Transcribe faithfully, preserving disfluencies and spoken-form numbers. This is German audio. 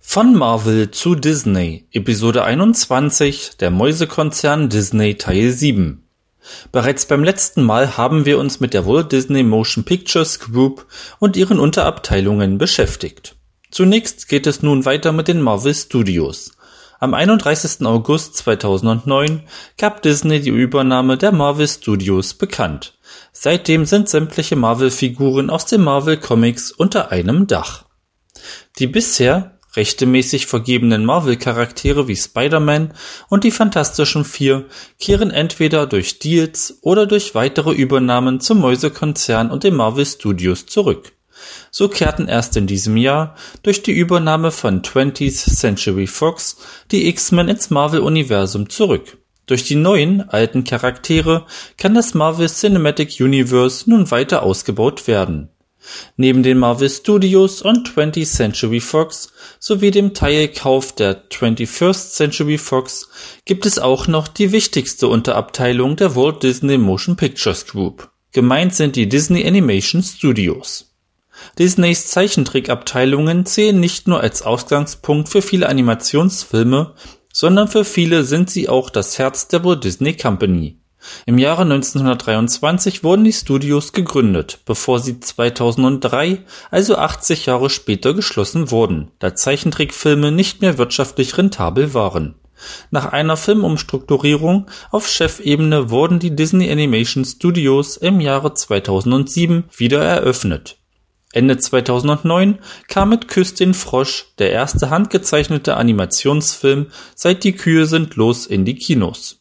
Von Marvel zu Disney, Episode einundzwanzig, der Mäusekonzern Disney Teil sieben. Bereits beim letzten Mal haben wir uns mit der Walt Disney Motion Pictures Group und ihren Unterabteilungen beschäftigt. Zunächst geht es nun weiter mit den Marvel Studios. Am einunddreißigsten August zweitausendneun gab Disney die Übernahme der Marvel Studios bekannt. Seitdem sind sämtliche Marvel-Figuren aus den Marvel Comics unter einem Dach. Die bisher rechtmäßig vergebenen Marvel-Charaktere wie Spider-Man und die Fantastischen Vier kehren entweder durch Deals oder durch weitere Übernahmen zum Mäusekonzern und den Marvel Studios zurück. So kehrten erst in diesem Jahr durch die Übernahme von twentieth Century Fox die X-Men ins Marvel-Universum zurück. Durch die neuen, alten Charaktere kann das Marvel Cinematic Universe nun weiter ausgebaut werden. Neben den Marvel Studios und twentieth Century Fox sowie dem Teilkauf der twenty-first Century Fox gibt es auch noch die wichtigste Unterabteilung der Walt Disney Motion Pictures Group. Gemeint sind die Disney Animation Studios. Disneys Zeichentrickabteilungen zählen nicht nur als Ausgangspunkt für viele Animationsfilme, sondern für viele sind sie auch das Herz der Walt Disney Company. Im Jahre neunzehnhundertdreiundzwanzig wurden die Studios gegründet, bevor sie zweitausenddrei, also achtzig Jahre später, geschlossen wurden, da Zeichentrickfilme nicht mehr wirtschaftlich rentabel waren. Nach einer Filmumstrukturierung auf Chefebene wurden die Disney Animation Studios im Jahre zweitausendsieben wieder eröffnet. Ende zweitausendneun kam mit Küss den Frosch der erste handgezeichnete Animationsfilm Seit die Kühe sind los in die Kinos.